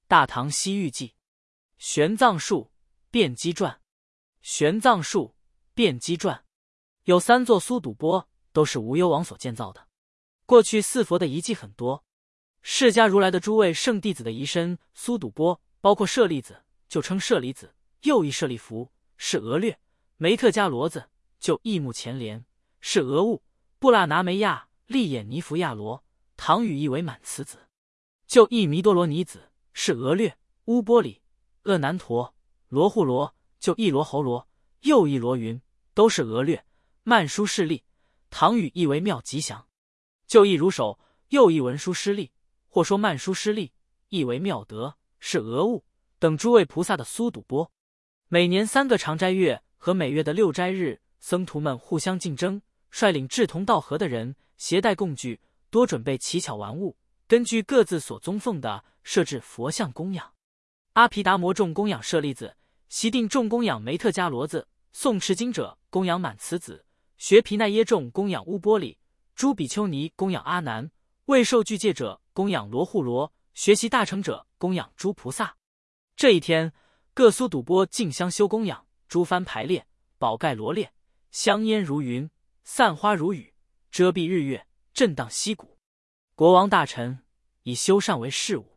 大唐西域记》。玄奘术辩机传。玄奘术辩机传有3座苏堵波，都是无忧王所建造的。过去四佛的遗迹很多，释迦如来的诸位圣弟子的遗身苏堵波，包括舍利子，就称舍利子，又译舍利弗，是俄略；梅特迦罗子，就译目前莲，是俄物；布拉拿梅亚利眼尼弗亚罗，唐语译为满慈子，就译弥多罗尼子，是俄略；乌波里、厄难陀、罗护罗，就译罗侯罗，又译罗云，都是俄略；曼殊室利，唐语译为妙吉祥，就译如手，又译文殊师利，或说曼殊师利，译为妙德，是俄物等诸位菩萨的苏堵波。每年3个长斋月和每月的6斋日，僧徒们互相竞争，率领志同道合的人，携带供具，多准备奇巧玩物，根据各自所宗奉的设置佛像供养。阿毗达摩众供养舍利子，悉定众供养梅特迦罗子，诵持经者供养满慈子，学毗奈耶众供养乌波里，诸比丘尼供养阿难，未受具戒者供养罗护罗，学习大成者供养诸菩萨。这一天，各苏堵波竞相修供养，诸幡排列，宝盖罗列，香烟如云，散花如雨，遮蔽日月，震荡溪谷。国王大臣以修善为事务。